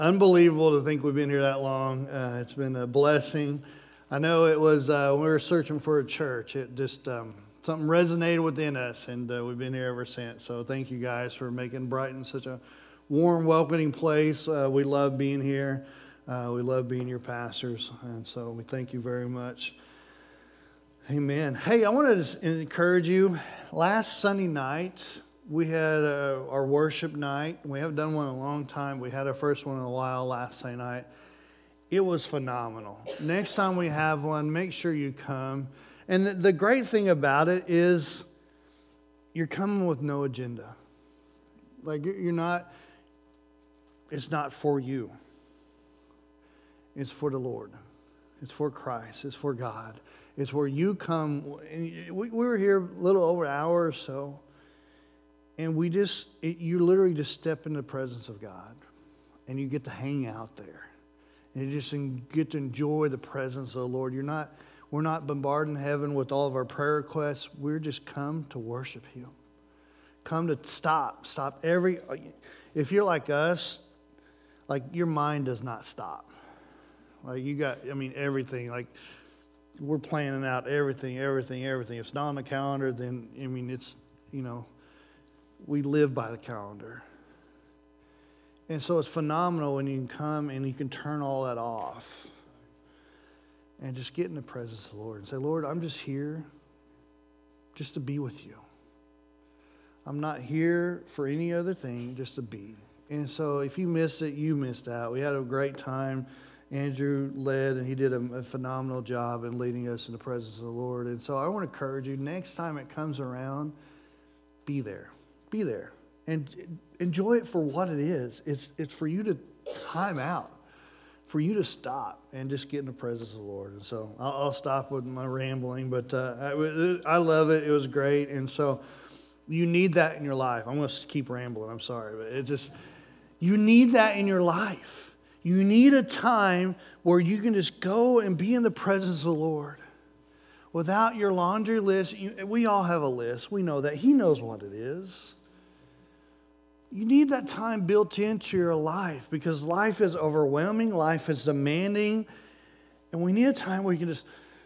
Unbelievable to think we've been here that long. It's been a blessing. I know it was when we were searching for a church. It just something resonated within us, and we've been here ever since. So thank you guys for making Brighton such a warm, welcoming place. We love being here. We love being your pastors, and so we thank you very much. Amen. Hey, I wanted to encourage you. Last Sunday night, we had our worship night. We haven't done one in a long time. We had our first one in a while last Sunday night. It was phenomenal. Next time we have one, make sure you come. And the great thing about it is you're coming with no agenda. Like you're not, it's not for you. It's for the Lord. It's for Christ. It's for God. It's where you come. We were here a little over an hour or so. And you literally just step in the presence of God. And you get to hang out there. And you just get to enjoy the presence of the Lord. We're not bombarding heaven with all of our prayer requests. We're just come to worship Him. Come to stop if you're like us, like your mind does not stop. Like everything. Like we're planning out everything. If it's not on the calendar, then, it's, we live by the calendar. And so it's phenomenal when you can come and you can turn all that off and just get in the presence of the Lord and say, Lord, I'm just here just to be with you. I'm not here for any other thing, just to be. And so if you missed it, you missed out. We had a great time. Andrew led, and he did a phenomenal job in leading us in the presence of the Lord. And so I want to encourage you, next time it comes around, be there. Be there. And enjoy it for what it is. It's for you to time out, for you to stop and just get in the presence of the Lord. And so I'll stop with my rambling, but I love it. It was great. And so you need that in your life. I'm going to keep rambling. I'm sorry, but you need that in your life. You need a time where you can just go and be in the presence of the Lord. Without your laundry list, we all have a list. We know that. He knows what it is. You need that time built into your life because life is overwhelming. Life is demanding. And we need a time where you can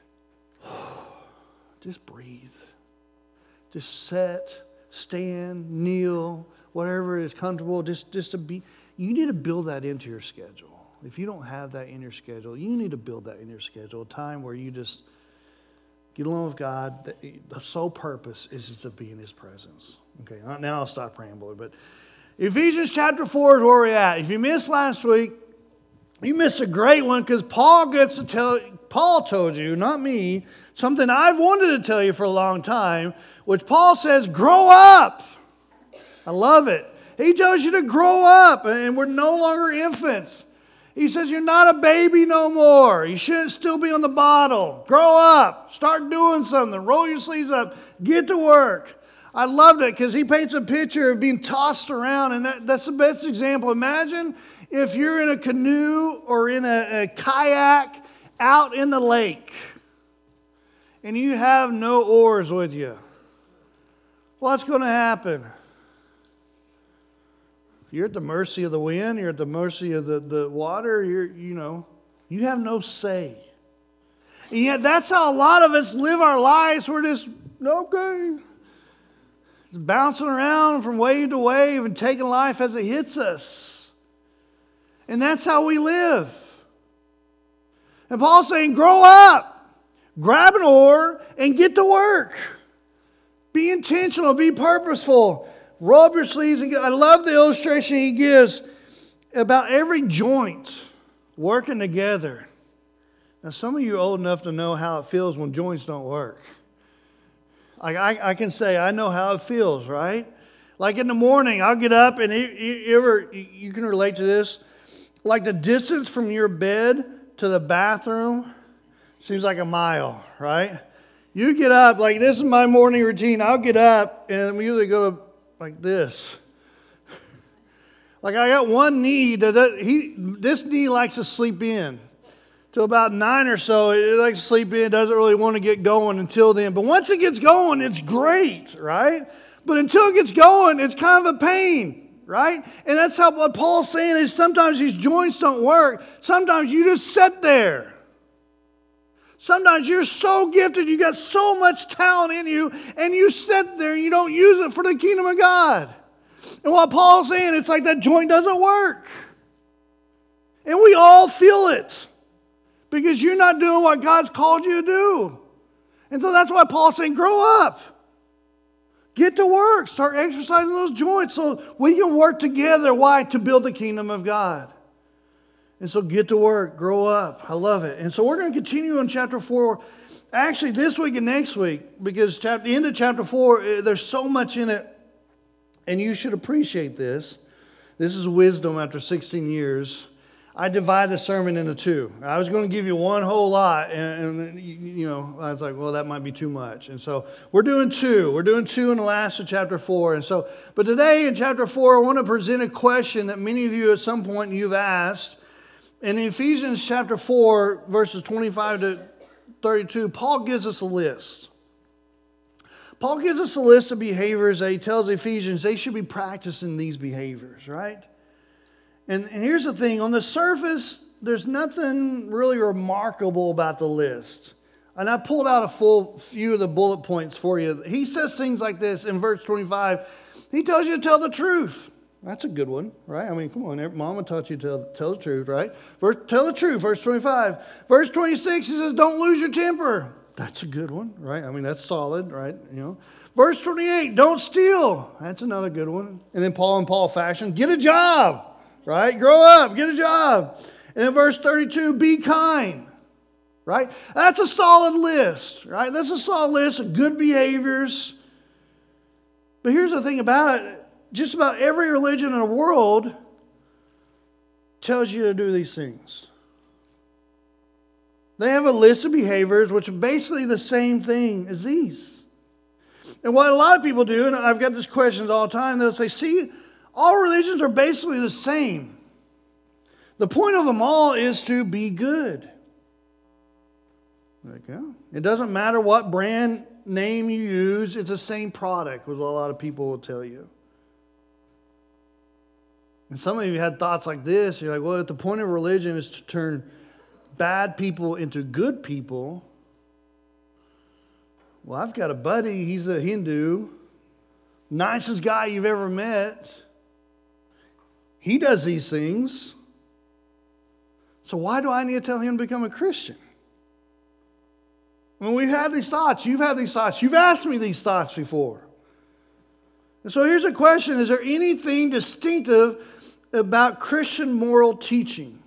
just breathe. Just sit, stand, kneel, whatever is comfortable, just to be. You need to build that into your schedule. If you don't have that in your schedule, you need to build that in your schedule. A time where you just get along with God. The sole purpose is to be in His presence. Okay, now I'll stop rambling. But Ephesians chapter 4 is where we're at. If you missed last week, you missed a great one because Paul told you, not me, something I've wanted to tell you for a long time, which Paul says, grow up. I love it. He tells you to grow up, and we're no longer infants. He says you're not a baby no more. You shouldn't still be on the bottle. Grow up. Start doing something. Roll your sleeves up. Get to work. I loved it because he paints a picture of being tossed around, and that's the best example. Imagine if you're in a canoe or in a kayak out in the lake, and you have no oars with you. What's going to happen? You're at the mercy of the wind. You're at the mercy of the water. You have no say. And yet that's how a lot of us live our lives. We're just, okay, bouncing around from wave to wave and taking life as it hits us. And that's how we live. And Paul's saying, grow up. Grab an oar and get to work. Be intentional. Be purposeful. Roll up your sleeves and I love the illustration he gives about every joint working together. Now, some of you are old enough to know how it feels when joints don't work. I can say I know how it feels, right? Like in the morning, I'll get up and you can relate to this. Like the distance from your bed to the bathroom seems like a mile, right? You get up, like this is my morning routine. I'll get up and we usually go to like this. Like I got one knee this knee likes to sleep in. Till about 9 or so, it likes to sleep in, doesn't really want to get going until then. But once it gets going, it's great, right? But until it gets going, it's kind of a pain. right? And that's how what Paul's saying is sometimes these joints don't work. Sometimes you just sit there. Sometimes you're so gifted, you got so much talent in you, and you sit there and you don't use it for the kingdom of God. And what Paul's saying, it's like that joint doesn't work. And we all feel it because you're not doing what God's called you to do. And so that's why Paul's saying, grow up. Get to work. Start exercising those joints so we can work together. Why? To build the kingdom of God. And so get to work. Grow up. I love it. And so we're going to continue on chapter 4. Actually, this week and next week, because the end of chapter 4, there's so much in it. And you should appreciate this. This is wisdom after 16 years. I divide the sermon into two. I was going to give you one whole lot, and you know, I was like, well, that might be too much. And so we're doing two. We're doing two in the last of chapter 4. And so, but today in chapter 4, I want to present a question that many of you at some point you've asked. And in Ephesians chapter 4, verses 25 to 32, Paul gives us a list. Paul gives us a list of behaviors that he tells Ephesians they should be practicing these behaviors, right? And here's the thing. On the surface, there's nothing really remarkable about the list. And I pulled out a full few of the bullet points for you. He says things like this in verse 25. He tells you to tell the truth. That's a good one, right? I mean, come on. Mama taught you to tell the truth, right? Tell the truth, verse 25. Verse 26, he says, don't lose your temper. That's a good one, right? I mean, that's solid, right? You know. Verse 28, don't steal. That's another good one. And then Paul in Paul fashion, get a job. Right? Grow up, get a job. And in verse 32, be kind. Right? That's a solid list. Right? That's a solid list of good behaviors. But here's the thing about it. Just about every religion in the world tells you to do these things. They have a list of behaviors which are basically the same thing as these. And what a lot of people do, and I've got these questions all the time, they'll say, see, all religions are basically the same. The point of them all is to be good. There you go. It doesn't matter what brand name you use, it's the same product, was what a lot of people will tell you. And some of you had thoughts like this. You're like, well, if the point of religion is to turn bad people into good people, well, I've got a buddy, he's a Hindu, nicest guy you've ever met. He does these things. So why do I need to tell him to become a Christian? When we've had these thoughts, you've had these thoughts, you've asked me these thoughts before. And so here's a question. Is there anything distinctive about Christian moral teaching?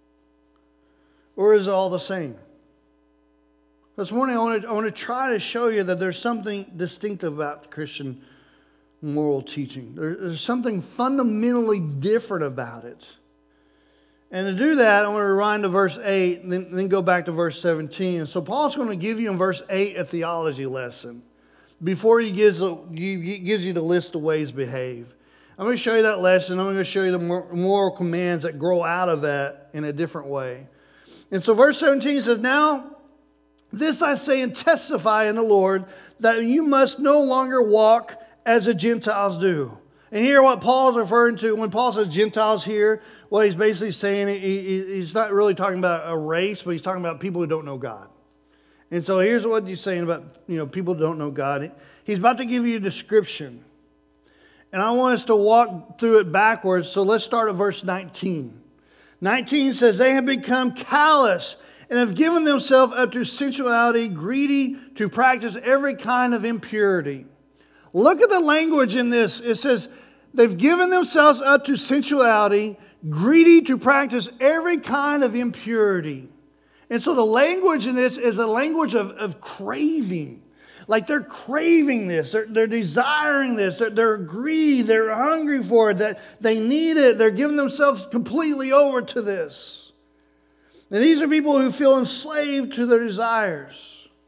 Or is it all the same? This morning I want to try to show you that there's something distinctive about Christian moral teaching. There's something fundamentally different about it. And to do that, I want to rewind to verse 8 and then go back to verse 17. And so Paul's going to give you in verse 8 a theology lesson before he gives you the list of ways to behave. I'm going to show you that lesson. I'm going to show you the moral commands that grow out of that in a different way. And so verse 17 says, now this I say and testify in the Lord that you must no longer walk as the Gentiles do. And here what Paul's referring to, when Paul says Gentiles here, what he's basically saying, he's not really talking about a race, but he's talking about people who don't know God. And so here's what he's saying about, people who don't know God. He's about to give you a description. And I want us to walk through it backwards. So let's start at verse 19. 19 says, they have become callous and have given themselves up to sensuality, greedy to practice every kind of impurity. Look at the language in this. It says, they've given themselves up to sensuality, greedy to practice every kind of impurity. And so the language in this is a language of craving. Like they're craving this. They're desiring this. They're greedy. They're hungry for it. That they need it. They're giving themselves completely over to this. And these are people who feel enslaved to their desires.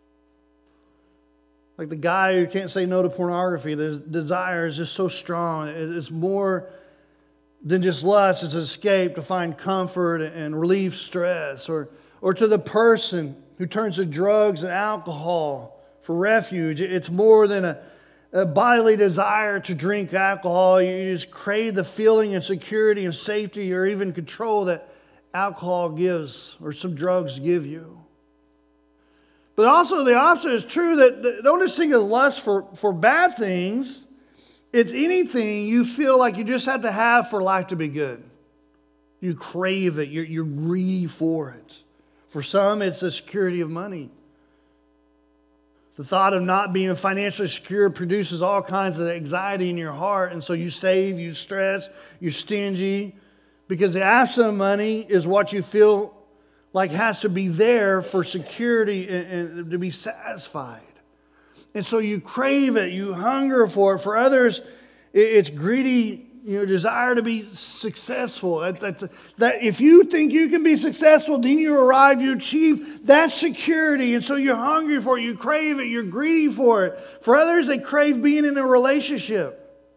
Like the guy who can't say no to pornography. The desire is just so strong. It's more than just lust. It's an escape to find comfort and relieve stress. Or to the person who turns to drugs and alcohol for refuge. It's more than a bodily desire to drink alcohol. You just crave the feeling and security and safety or even control that alcohol gives or some drugs give you. But also the opposite is true, that don't just think of lust for bad things. It's anything you feel like you just have to have for life to be good. You crave it. You're greedy for it. For some, it's the security of money. The thought of not being financially secure produces all kinds of anxiety in your heart. And so you save, you stress, you're stingy. Because the absence of money is what you feel like has to be there for security and to be satisfied. And so you crave it, you hunger for it. For others, it's greedy, desire to be successful. That if you think you can be successful, then you arrive, you achieve that security. And so you're hungry for it, you crave it, you're greedy for it. For others, they crave being in a relationship.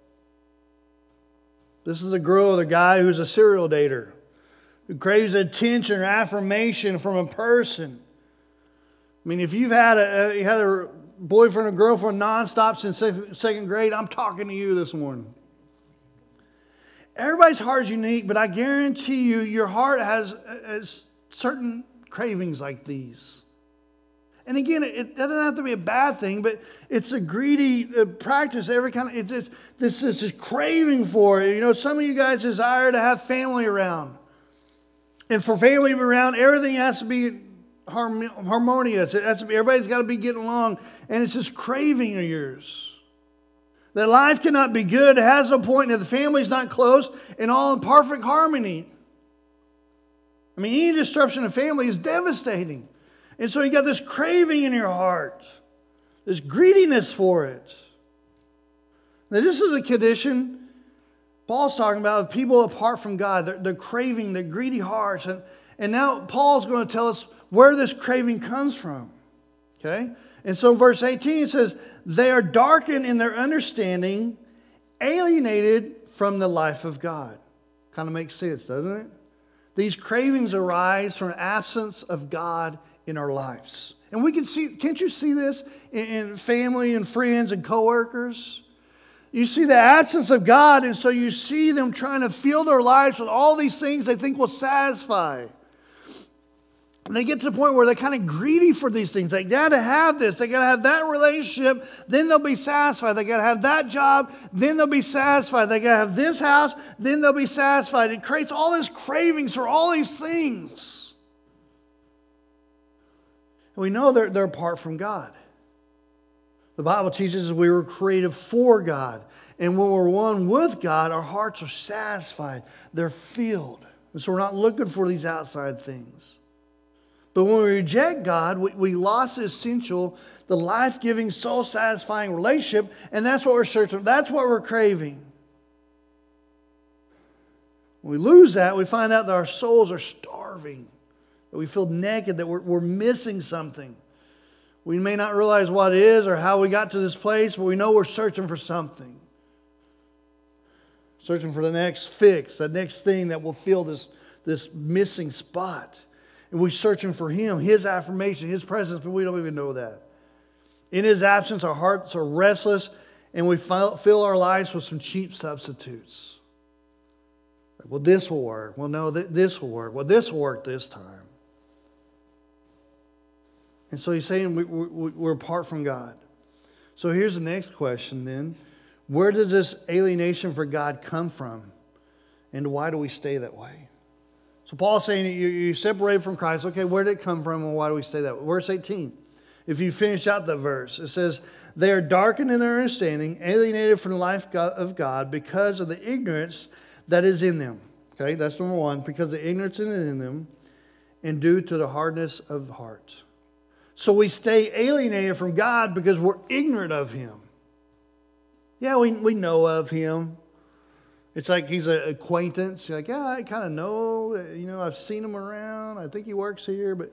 This is the girl or the guy who's a serial dater, who craves attention or affirmation from a person. I mean, if you've had a boyfriend or girlfriend nonstop since second grade, I'm talking to you this morning. Everybody's heart is unique, but I guarantee you, your heart has certain cravings like these. And again, it doesn't have to be a bad thing, but it's a greedy practice. Every kind of it's this craving for it. Some of you guys desire to have family around, and for family to be around, everything has to be harmonious. Everybody's got to be getting along, and it's this craving of yours. That life cannot be good. It has a point that the family's not close and all in perfect harmony. I mean, any disruption of family is devastating. And so you got this craving in your heart, this greediness for it. Now, this is a condition Paul's talking about of people apart from God. They're craving, they're greedy hearts. And now Paul's going to tell us where this craving comes from. Okay? And so in verse 18 it says, they are darkened in their understanding, alienated from the life of God. Kind of makes sense, doesn't it? These cravings arise from an absence of God in our lives. And we can see, can't you see this in family and friends and coworkers? You see the absence of God, and so you see them trying to fill their lives with all these things they think will satisfy. And they get to the point where they're kind of greedy for these things. They got to have this. They got to have that relationship. Then they'll be satisfied. They got to have that job. Then they'll be satisfied. They got to have this house. Then they'll be satisfied. It creates all these cravings for all these things. And we know they're apart from God. The Bible teaches us we were created for God. And when we're one with God, our hearts are satisfied. They're filled. And so we're not looking for these outside things. But when we reject God, we lost the essential, the life-giving, soul-satisfying relationship, and that's what we're searching for. That's what we're craving. When we lose that, we find out that our souls are starving, that we feel naked, that we're missing something. We may not realize what it is or how we got to this place, but we know we're searching for something. Searching for the next fix, the next thing that will fill this missing spot. And we're searching for Him, His affirmation, His presence, but we don't even know that. In His absence, our hearts are restless, and we fill our lives with some cheap substitutes. Like, well, this will work. Well, no, this will work. Well, this will work this time. And so He's saying we're apart from God. So here's the next question then. Where does this alienation for God come from? And why do we stay that way? So Paul's saying you separate from Christ. Okay, where did it come from and why do we stay that way? Verse 18. If you finish out the verse, it says, they are darkened in their understanding, alienated from the life of God because of the ignorance that is in them. Okay, that's number one. Because the ignorance that is in them and due to the hardness of heart. So we stay alienated from God because we're ignorant of Him. Yeah, we know of Him. It's like He's an acquaintance. You're like, yeah, I kind of know. I've seen Him around. I think He works here. But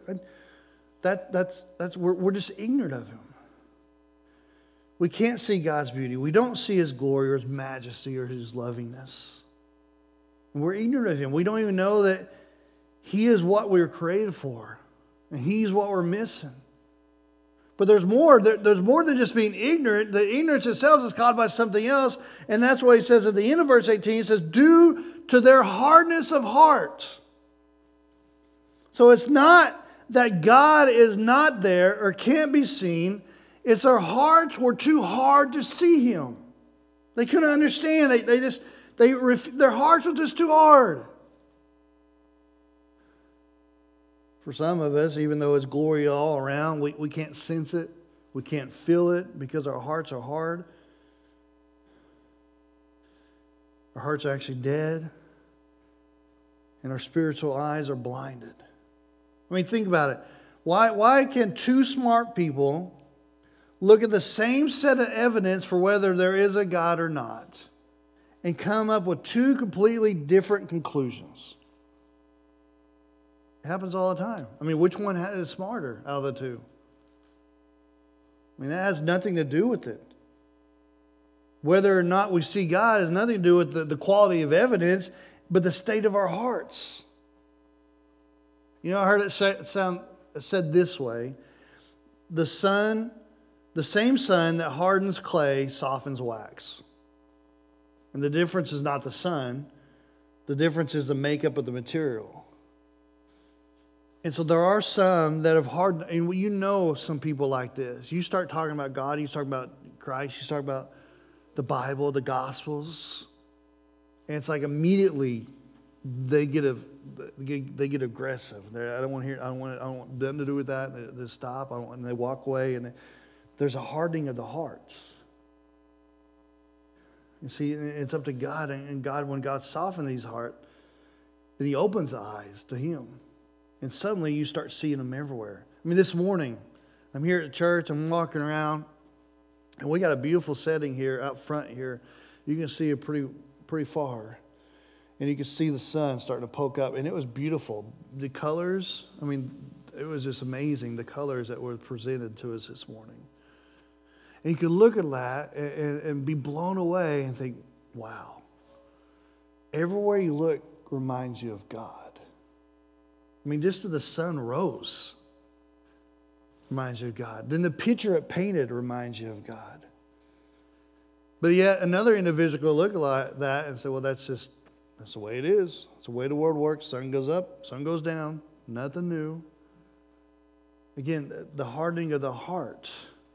we're just ignorant of Him. We can't see God's beauty. We don't see His glory or His majesty or His lovingness. We're ignorant of Him. We don't even know that He is what we were created for. And He's what we're missing. But there's more. There's more than just being ignorant. The ignorance itself is caused by something else. And that's what he says at the end of verse 18. He says, due to their hardness of heart. So it's not that God is not there or can't be seen. It's our hearts were too hard to see him. They couldn't understand. Their hearts were just too hard. For some of us, even though it's glory all around, we can't sense it. We can't feel it because our hearts are hard. Our hearts are actually dead. And our spiritual eyes are blinded. I mean, think about it. Why can two smart people look at the same set of evidence for whether there is a God or not and come up with two completely different conclusions? It happens all the time. I mean, which one is smarter out of the two? I mean, that has nothing to do with it. Whether or not we see God has nothing to do with the quality of evidence, but the state of our hearts. You know, I heard it said this way. The same sun that hardens clay softens wax. And the difference is not the sun. The difference is the makeup of the material. And so there are some that have hardened, and you know some people like this. You start talking about God, you start about Christ, you start about the Bible, the Gospels, and it's like immediately they get aggressive. I don't want them to do with that. They stop. And they walk away, and there's a hardening of the hearts. You see, it's up to God, and God, when God softens these hearts, then He opens the eyes to Him. And suddenly you start seeing them everywhere. I mean, this morning, I'm here at church, I'm walking around, and we got a beautiful setting here out front here. You can see it pretty far. And you can see the sun starting to poke up, and it was beautiful. The colors, I mean, it was just amazing, the colors that were presented to us this morning. And you could look at that and be blown away and think, wow. Everywhere you look reminds you of God. I mean, just as the sun rose reminds you of God. Then the picture it painted reminds you of God. But yet another individual will look at that and say, well, that's the way it is. It's the way the world works. Sun goes up, sun goes down. Nothing new. Again, the hardening of the heart.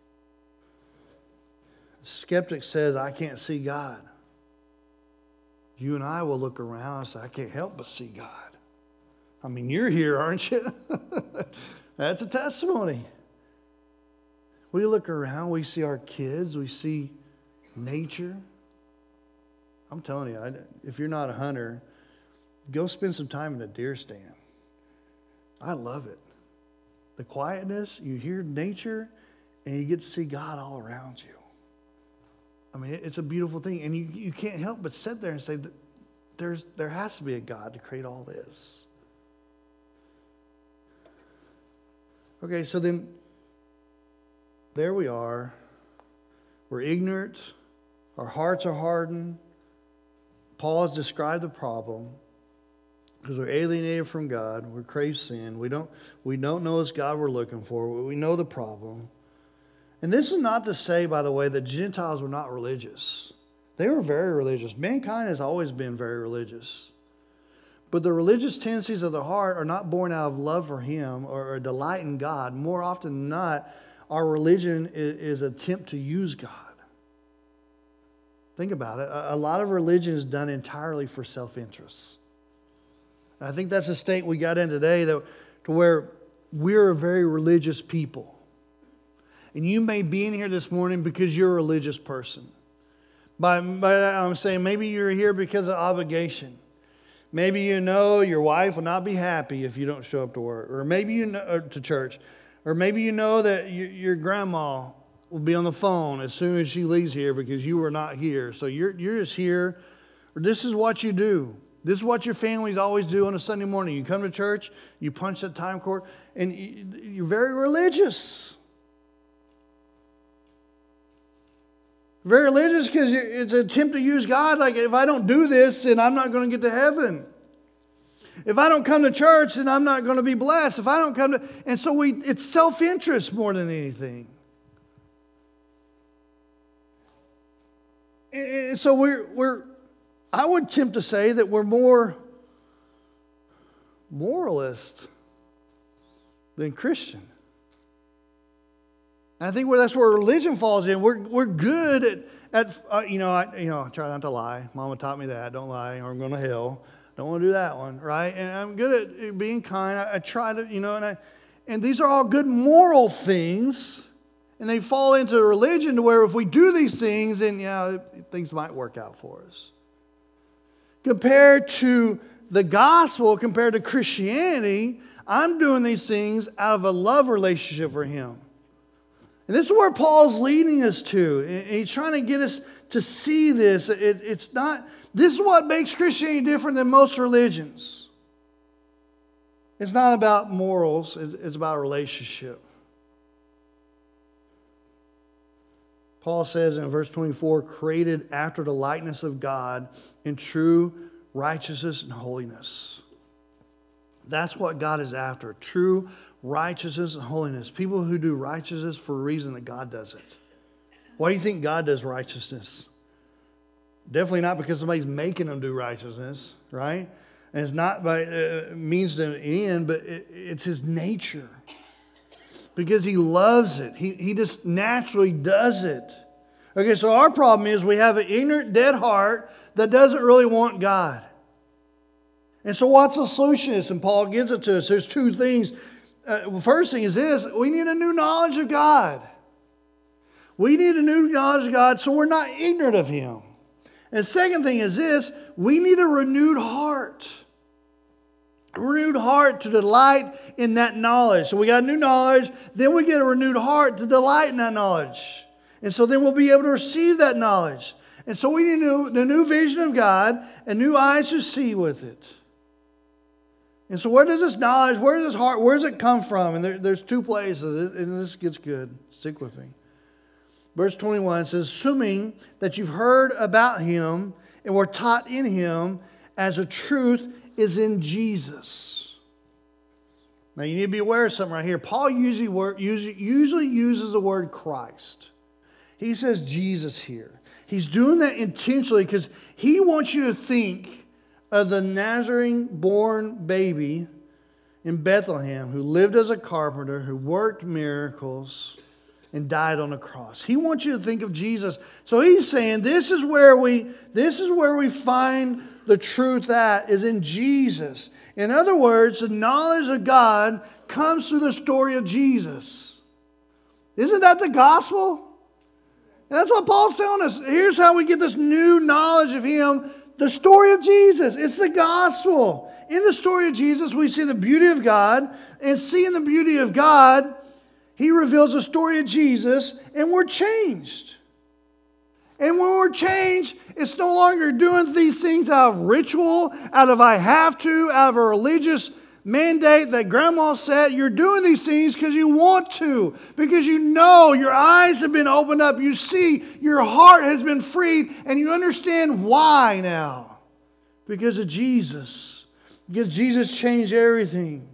The skeptic says, I can't see God. You and I will look around and say, I can't help but see God. I mean, you're here, aren't you? That's a testimony. We look around, we see our kids, we see nature. I'm telling you, if you're not a hunter, go spend some time in a deer stand. I love it. The quietness, you hear nature, and you get to see God all around you. I mean, it's a beautiful thing. And you can't help but sit there and say, there has to be a God to create all this. Okay, so then there we are. We're ignorant. Our hearts are hardened. Paul has described the problem because we're alienated from God. We're crave sin. We don't know this God we're looking for. We know the problem. And this is not to say, by the way, that Gentiles were not religious. They were very religious. Mankind has always been very religious. But the religious tendencies of the heart are not born out of love for Him or a delight in God. More often than not, our religion is an attempt to use God. Think about it. A lot of religion is done entirely for self-interest. I think that's a state we got in today to where we're a very religious people. And you may be in here this morning because you're a religious person. By that I'm saying maybe you're here because of obligation. Maybe you know your wife will not be happy if you don't show up to work, or maybe you know to church, or maybe you know that your grandma will be on the phone as soon as she leaves here because you were not here. So you're just here, or this is what you do. This is what your families always do on a Sunday morning. You come to church, you punch that time clock, and you're very religious. Very religious because it's an attempt to use God. Like, if I don't do this, then I'm not going to get to heaven. If I don't come to church, then I'm not going to be blessed. If I don't come to... And so it's self-interest more than anything. And so I would attempt to say that we're more moralist than Christian. And I think that's where religion falls in. We're good at I try not to lie. Mama taught me that. Don't lie or I'm going to hell. Don't want to do that one, right? And I'm good at being kind. I try to, and these are all good moral things. And they fall into religion to where if we do these things, then things might work out for us. Compared to the gospel, compared to Christianity, I'm doing these things out of a love relationship for Him. And this is where Paul's leading us to. And he's trying to get us to see this. This is what makes Christianity different than most religions. It's not about morals, it's about relationship. Paul says in verse 24, created after the likeness of God in true righteousness and holiness. That's what God is after, true righteousness and holiness. People who do righteousness for a reason that God does it. Why do you think God does righteousness? Definitely not because somebody's making them do righteousness, right? And it's not by means to an end, but it's His nature. Because He loves it. He just naturally does it. Okay, so our problem is we have an ignorant, dead heart that doesn't really want God. And so what's the solution is? And Paul gives it to us. There's two things. First thing is this. We need a new knowledge of God. We need a new knowledge of God so we're not ignorant of Him. And the second thing is this. We need a renewed heart. A renewed heart to delight in that knowledge. So we got new knowledge. Then we get a renewed heart to delight in that knowledge. And so then we'll be able to receive that knowledge. And so we need a new vision of God and new eyes to see with it. And so where does this knowledge, where does this heart, where does it come from? And there's two places, and this gets good. Stick with me. Verse 21 says, assuming that you've heard about Him and were taught in Him as the truth is in Jesus. Now you need to be aware of something right here. Paul usually uses the word Christ. He says Jesus here. He's doing that intentionally because he wants you to think of the Nazarene-born baby in Bethlehem who lived as a carpenter, who worked miracles, and died on the cross. He wants you to think of Jesus. So he's saying this is where we find the truth at, is in Jesus. In other words, the knowledge of God comes through the story of Jesus. Isn't that the gospel? And that's what Paul's telling us. Here's how we get this new knowledge of Him. The story of Jesus. It's the gospel. In the story of Jesus, we see the beauty of God. And seeing the beauty of God, He reveals the story of Jesus, and we're changed. And when we're changed, it's no longer doing these things out of ritual, out of I have to, out of a religious mandate that grandma said. You're doing these things because you want to, because you know your eyes have been opened up. You see your heart has been freed, and you understand why now. Because of Jesus. Because Jesus changed everything.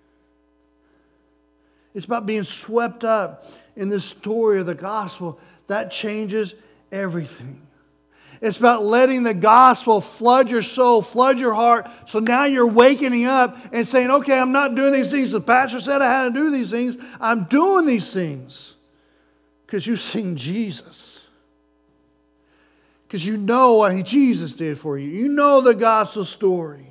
It's about being swept up in the story of the gospel. That changes everything. It's about letting the gospel flood your soul, flood your heart. So now you're waking up and saying, okay, I'm not doing these things. The pastor said I had to do these things. I'm doing these things because you've seen Jesus. Because you know what Jesus did for you. You know the gospel story.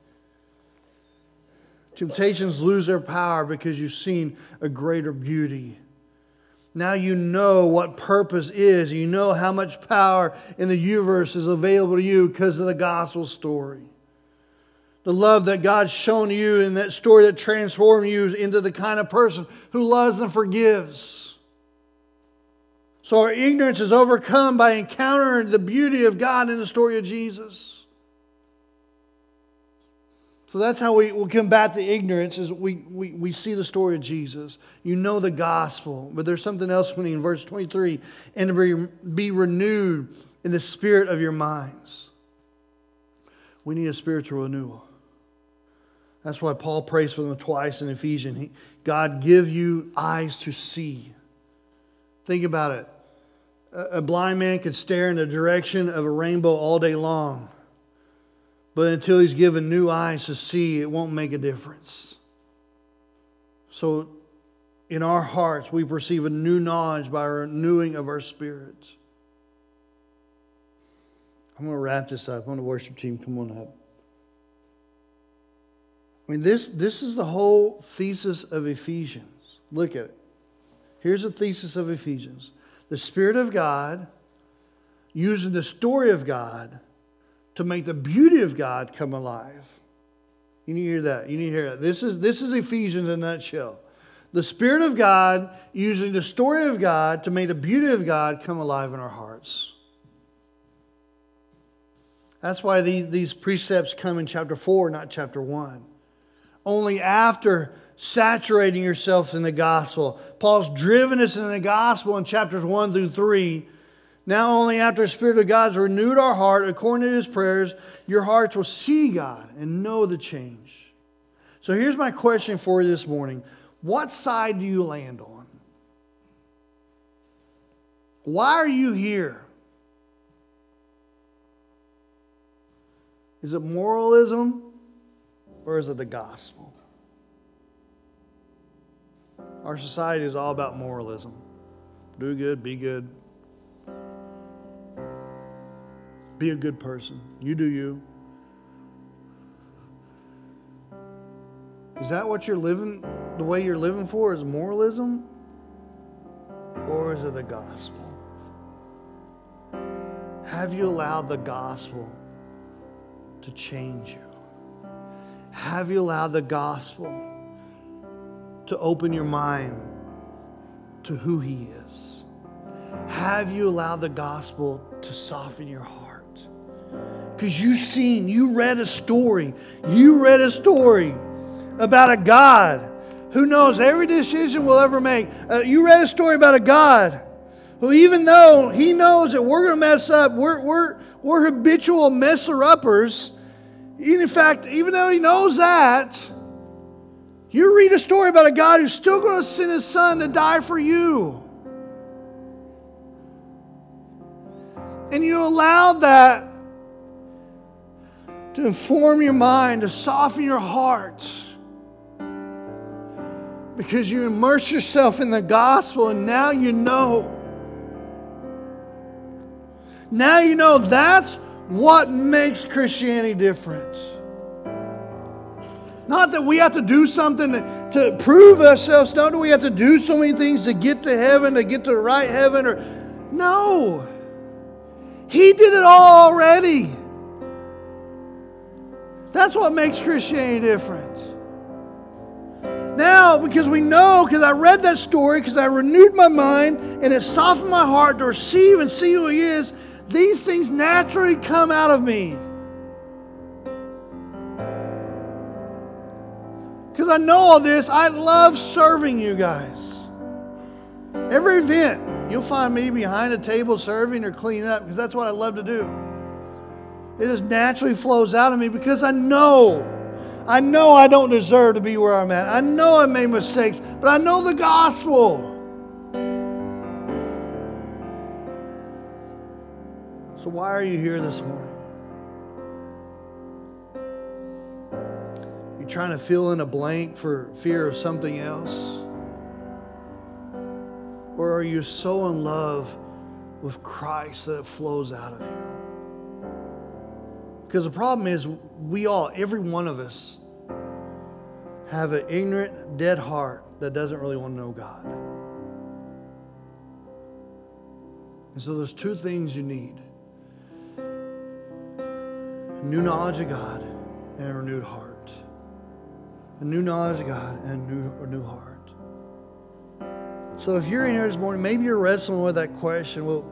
Temptations lose their power because you've seen a greater beauty. Now you know what purpose is. You know how much power in the universe is available to you because of the gospel story. The love that God's shown you in that story that transformed you into the kind of person who loves and forgives. So our ignorance is overcome by encountering the beauty of God in the story of Jesus. So that's how we will combat the ignorance, is we see the story of Jesus. You know the gospel. But there's something else in verse 23. And to be renewed in the spirit of your minds. We need a spiritual renewal. That's why Paul prays for them twice in Ephesians. God, give you eyes to see. Think about it. A blind man could stare in the direction of a rainbow all day long, but until he's given new eyes to see, it won't make a difference. So in our hearts, we perceive a new knowledge by a renewing of our spirits. I'm going to wrap this up. I want the worship team come on up. I mean, this is the whole thesis of Ephesians. Look at it. Here's the thesis of Ephesians. The Spirit of God using the story of God to make the beauty of God come alive. You need to hear that. You need to hear that. This is Ephesians in a nutshell. The Spirit of God using the story of God to make the beauty of God come alive in our hearts. That's why these precepts come in chapter 4, not chapter 1. Only after saturating yourselves in the gospel. Paul's driven us in the gospel in chapters 1 through 3. Now only after the Spirit of God has renewed our heart according to His prayers, your hearts will see God and know the change. So here's my question for you this morning. What side do you land on? Why are you here? Is it moralism or is it the gospel? Our society is all about moralism. Do good, be good. Be a good person. You do you. Is that what you're living, the way you're living for is moralism? Or is it the gospel? Have you allowed the gospel to change you? Have you allowed the gospel to open your mind to who He is? Have you allowed the gospel to soften your heart? Because you read a story about a God who knows every decision we'll ever make. You read a story about a God who, even though He knows that we're going to mess up, we're habitual messer-uppers. In fact, even though He knows that, you read a story about a God who's still going to send His Son to die for you. And you allowed that to inform your mind, to soften your heart. Because you immerse yourself in the gospel and now you know. Now you know that's what makes Christianity different. Not that we have to do something to prove ourselves. Not that we have to do so many things to get to heaven, to get to the right heaven. No. He did it all already. That's what makes Christianity different. Now, because I read that story, because I renewed my mind, and it softened my heart to receive and see who He is, these things naturally come out of me. Because I know all this, I love serving you guys. Every event, you'll find me behind a table serving or cleaning up, because that's what I love to do. It just naturally flows out of me because I know I don't deserve to be where I'm at. I know I made mistakes, but I know the gospel. So why are you here this morning? You trying to fill in a blank for fear of something else? Or are you so in love with Christ that it flows out of you? Because the problem is, every one of us, have an ignorant, dead heart that doesn't really want to know God. And so there's two things you need. A new knowledge of God and a renewed heart. A new knowledge of God and a new heart. So if you're in here this morning, maybe you're wrestling with that question, well,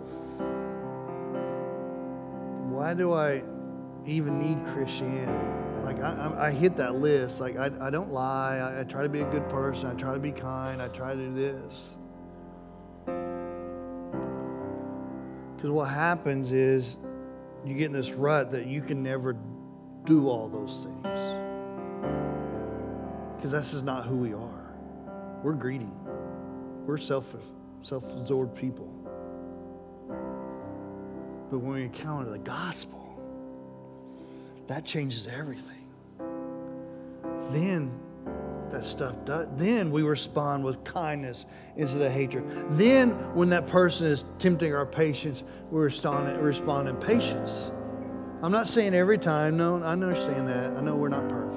why do I even need Christianity? Like I hit that list. Like I don't lie. I try to be a good person. I try to be kind. I try to do this. Because what happens is you get in this rut that you can never do all those things. Because that's just not who we are. We're greedy. We're self-absorbed people. But when we encounter the gospel, that changes everything. Then that stuff does. Then we respond with kindness instead of hatred. Then when that person is tempting our patience, we respond in patience. I'm not saying every time. No, I understand that. I know we're not perfect.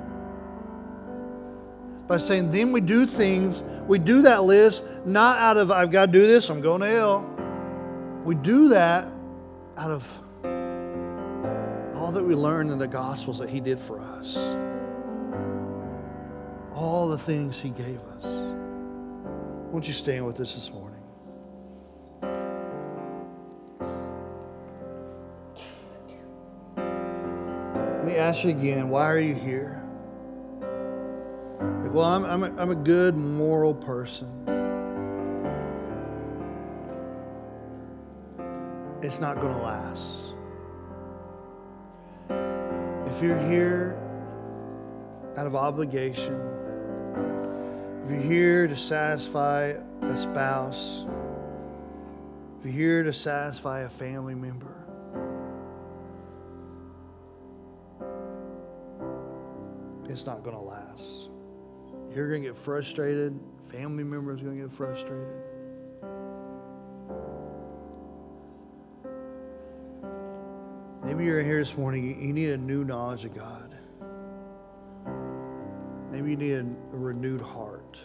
By saying then we do things, we do that list, not out of I've got to do this, I'm going to hell. We do that out of all that we learned in the Gospels that He did for us. All the things He gave us. Won't you stand with us this morning? Let me ask you again, why are you here? Like, well, I'm a good moral person. It's not going to last. If you're here out of obligation, if you're here to satisfy a spouse, if you're here to satisfy a family member, it's not going to last. You're going to get frustrated. Family members are going to get frustrated. Maybe you're here this morning, you need a new knowledge of God. Maybe you need a renewed heart.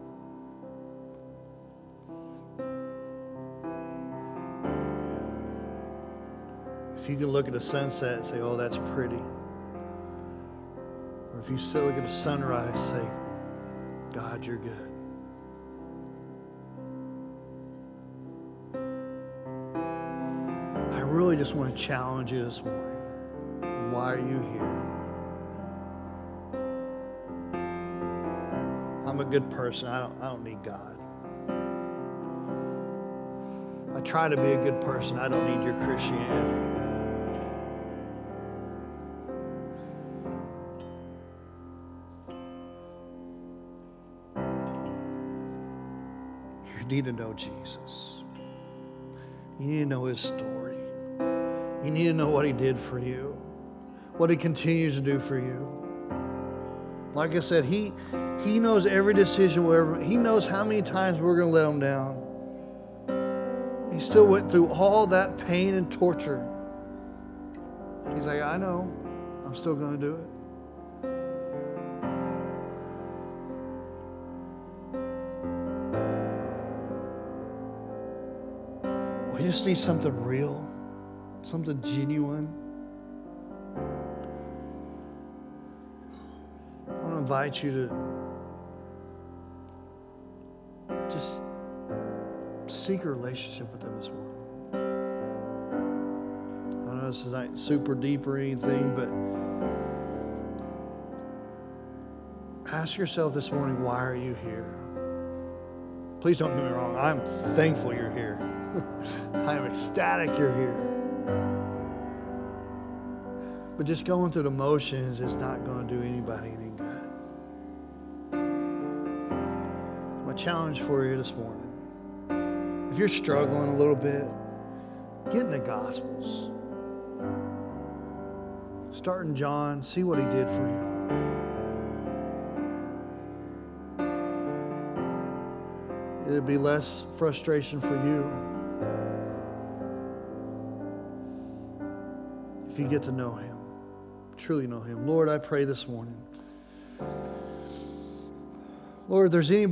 If you can look at a sunset and say, oh, that's pretty. Or if you still look at a sunrise, say, God, you're good. I really just want to challenge you this morning. Why are you here? I'm a good person. I don't need God. I try to be a good person. I don't need your Christianity. You need to know Jesus. You need to know His story. You need to know what He did for you, what He continues to do for you. Like I said, He knows every decision we'll ever make. He knows how many times we're going to let Him down. He still went through all that pain and torture. He's like, I know. I'm still going to do it. We just need something real, something genuine. I want to invite you to just seek a relationship with Him this morning. I know this is not super deep or anything, but ask yourself this morning, why are you here? Please don't get me wrong. I'm thankful you're here. I am ecstatic you're here. But just going through the motions is not going to do anybody any good. My challenge for you this morning, if you're struggling a little bit, get in the Gospels. Start in John, see what He did for you. It'll be less frustration for you if you get to know Him, truly know Him. Lord, I pray this morning. Lord, if there's anybody